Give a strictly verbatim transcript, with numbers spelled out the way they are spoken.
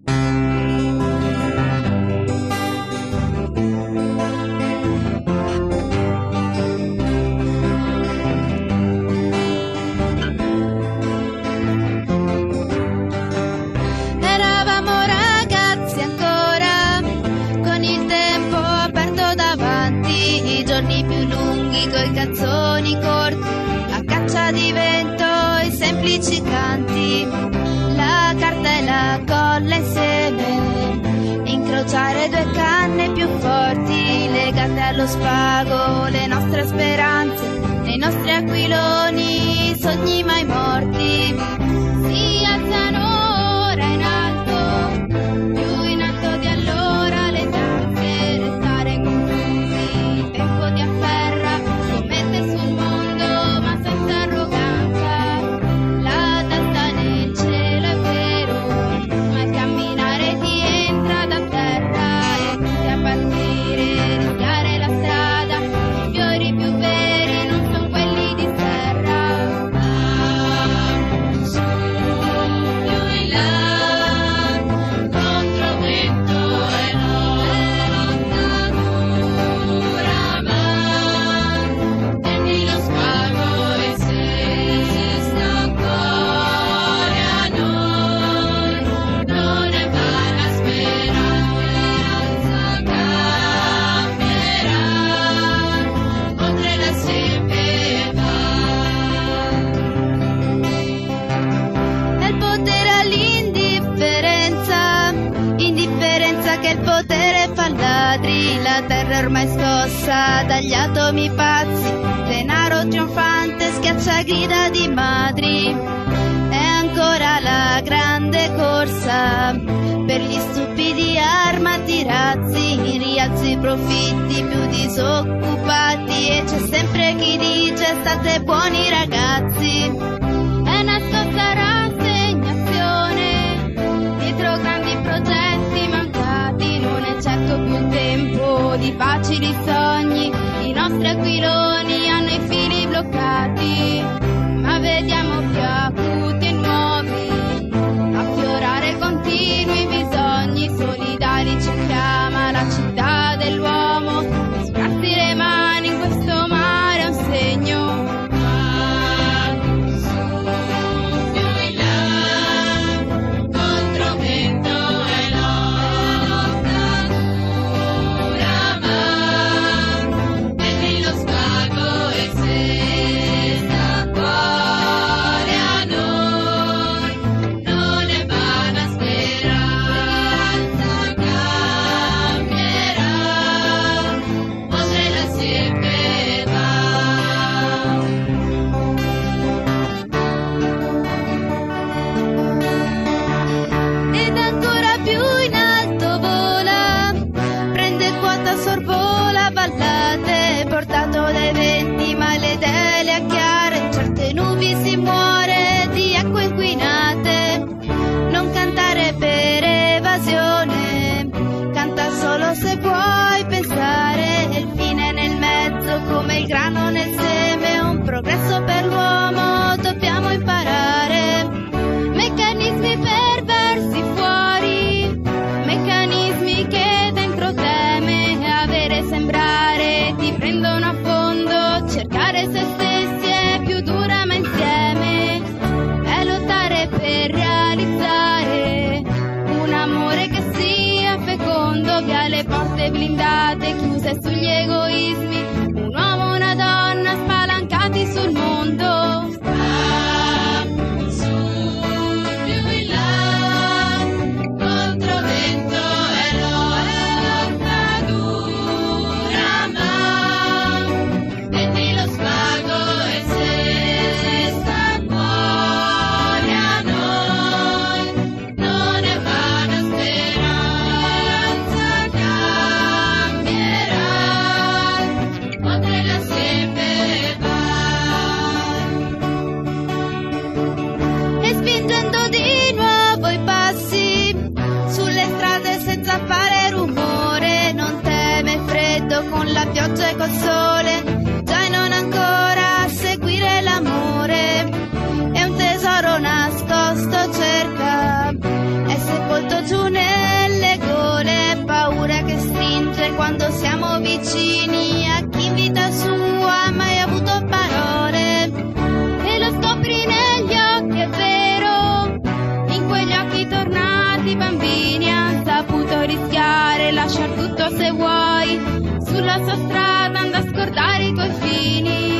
Canzoni corti, a caccia di vento e semplici canti, la carta e la colla insieme, incrociare due canne più forti, legate allo spago le nostre speranze, nei nostri aquiloni, sogni mai morti, si alzano ora in alto, più in alto di allora le danze, restare confusi, il tempo ti afferra sul mondo ma senza arroganza, la testa nel cielo è vero, ma il camminare ti entra da terra e tutti a partire, rischiare la strada, i fiori più veri non sono quelli di terra, ah, su, più in là, contro vento e lotta dura, ma lo spago e se sta ancora a noi, non è vana speranza, cambierà, oltre la siepe va. È il potere all'indifferenza, indifferenza che il potere fa ladri, la terra è ormai scossa dagli atomi pazzi, denaro trionfante schiaccia grida di madri, è ancora la grande corsa per gli stupidi armati razzi, rialzi i profitti più disoccupati e c'è sempre chi dice state buoni ragazzi, è nascosta rassegnazione dietro grandi progetti mancati, non è certo più un tempo di facili sogni, i nostri aquiloni hanno i fili bloccati, ma vediamo più acuti e nuovi, affiorare continui bisogni solidari, ci chiama la città dell'uomo, misurarsi le mani in questo mare è un segno, ah, su, più in là, contro vento e lotta dura, ma lo spago e se sta cuore a noi, non è vana speranza, cambierà, oltre la siepe va. Ed ancora più in alto vola, prende quota, sorvola ballate, portato dai venti, ma le idee le acchiara, in certe nubi si muore di acque inquinate, non cantare per evasione, canta solo se puoi pensare, il fine nel mezzo come il grano nel seme, un progresso per l'uomo dobbiamo imparare, meccanismi perversi fuori, meccanismi che dentro teme avere, sembrare ti prendono a fondo, cercare se stessi è più dura ma insieme è lottare per realizzare un amore che sia fecondo, via le porte blindate chiuse sugli egoismi, un uomo e una donna spalancati sul mondo, ah, su, più in là, contro vento e lotta dura, ma lo spago e se sta cuore a noi, non è vana speranza, cambierà, tutto se vuoi, sulla sua strada anda a scordare i tuoi fini.